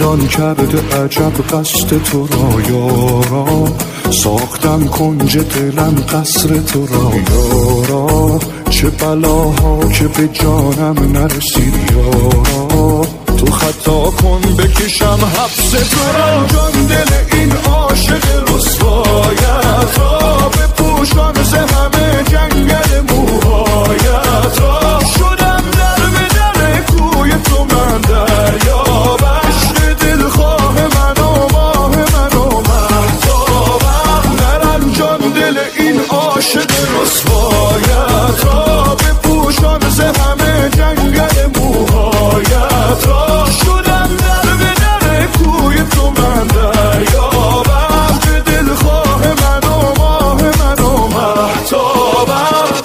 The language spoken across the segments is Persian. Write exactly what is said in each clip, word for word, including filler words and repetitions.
جان کرده عجب قصد تو را یارا، ساختم کنج دلم قصر تو را یارا، چه بلاها که به جانم نرسید یارا، تو خطا کن بکشم حبس تو را. جان دل این عاشق رسوایت را، بپوشان ز همه جنگل موهایت را، شدم در به در کوی تو من دریا، بشر دلخواه من و ماه من و مهتابم، نرم جان دل این عاشق رسوایت را، بپوشان ز همه جنگل موهایت را، شدم در به در کوی تو من دریا، بشر دلخواه من و ماه من و مهتابم.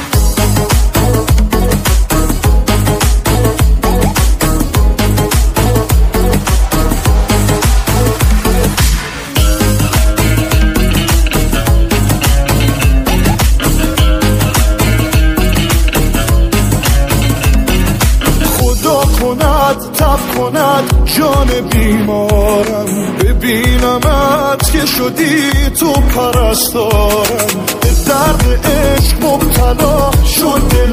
تب کند جان بیمارم، ببینمت که شدی تو پرستارم، به درد عشق مبتلا شد دل